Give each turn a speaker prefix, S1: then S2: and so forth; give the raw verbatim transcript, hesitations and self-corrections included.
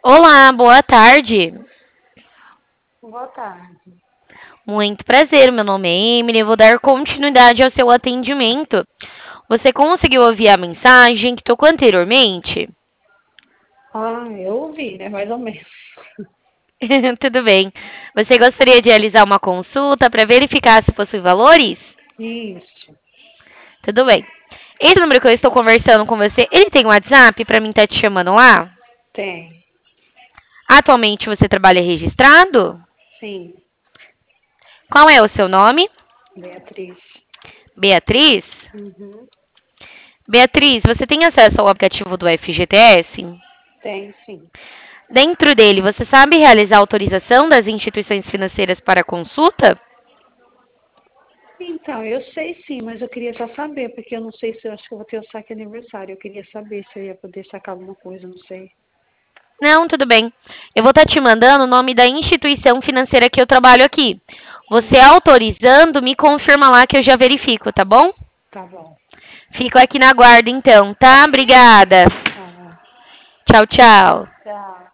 S1: Olá, boa tarde.
S2: Boa tarde.
S1: Muito prazer, meu nome é Emily. Eu vou dar continuidade ao seu atendimento. Você conseguiu ouvir a mensagem que tocou anteriormente?
S2: Ah, eu ouvi, né? Mais ou menos.
S1: Tudo bem. Você gostaria de realizar uma consulta para verificar se possui valores?
S2: Isso,
S1: Tudo bem. Esse número que eu estou conversando com você, ele tem WhatsApp para mim estar te chamando lá?
S2: tem.
S1: Atualmente você trabalha registrado?
S2: Sim,
S1: Qual é o seu nome?
S2: Beatriz.
S1: Beatriz?
S2: Uhum.
S1: Beatriz, você tem acesso ao aplicativo do F G T S?
S2: Tem, sim.
S1: Dentro dele, você sabe realizar a autorização das instituições financeiras para consulta?
S2: Então, eu sei sim, mas eu queria só saber, porque eu não sei se eu acho que eu vou ter o saque aniversário. Eu queria saber se eu ia poder sacar alguma coisa, não sei.
S1: Não, tudo bem. Eu vou estar te mandando o nome da instituição financeira que eu trabalho aqui. Você
S2: Uhum.
S1: autorizando, me confirma lá que eu já verifico, tá bom?
S2: Tá bom.
S1: Fico aqui na guarda então, tá? Obrigada.
S2: Tá.
S1: Tchau, tchau.
S2: Tchau.